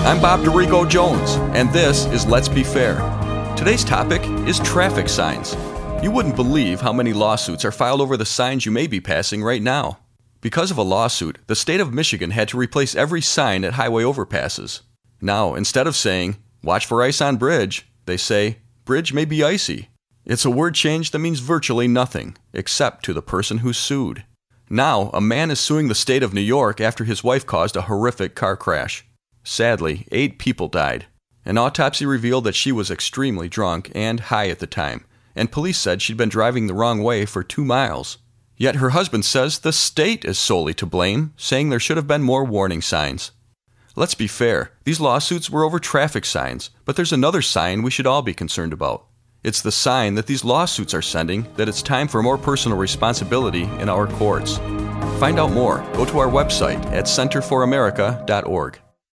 I'm Bob DeRico Jones, and this is Let's Be Fair. Today's topic is traffic signs. You wouldn't believe how many lawsuits are filed over the signs you may be passing right now. Because of a lawsuit, the state of Michigan had to replace every sign at highway overpasses. Now, instead of saying, "Watch for ice on bridge," they say, "Bridge may be icy." It's a word change that means virtually nothing, except to the person who's sued. Now, a man is suing the state of New York after his wife caused a horrific car crash. Sadly, 8 people died. An autopsy revealed that she was extremely drunk and high at the time, and police said she'd been driving the wrong way for 2 miles. Yet her husband says the state is solely to blame, saying there should have been more warning signs. Let's be fair, these lawsuits were over traffic signs, but there's another sign we should all be concerned about. It's the sign that these lawsuits are sending that it's time for more personal responsibility in our courts. Find out more. Go to our website at centerforamerica.org.